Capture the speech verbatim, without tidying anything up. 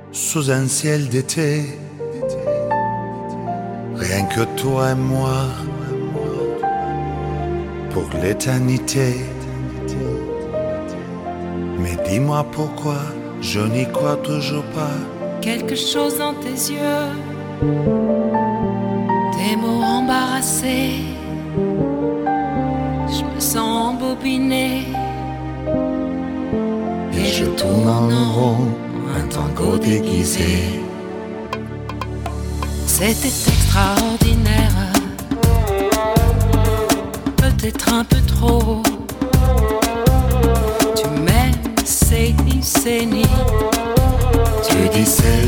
sous un ciel d'été, rien que toi et moi, pour l'éternité. Mais dis-moi pourquoi je n'y crois toujours pas. Quelque chose dans tes yeux, tes mots embarrassés, je me sens embobinée. Et je tourne en rond, un tango déguisé. C'était extraordinaire, peut-être un peu trop. Tu m'aimes, c'est ni, c'est ni. Tu dis c'est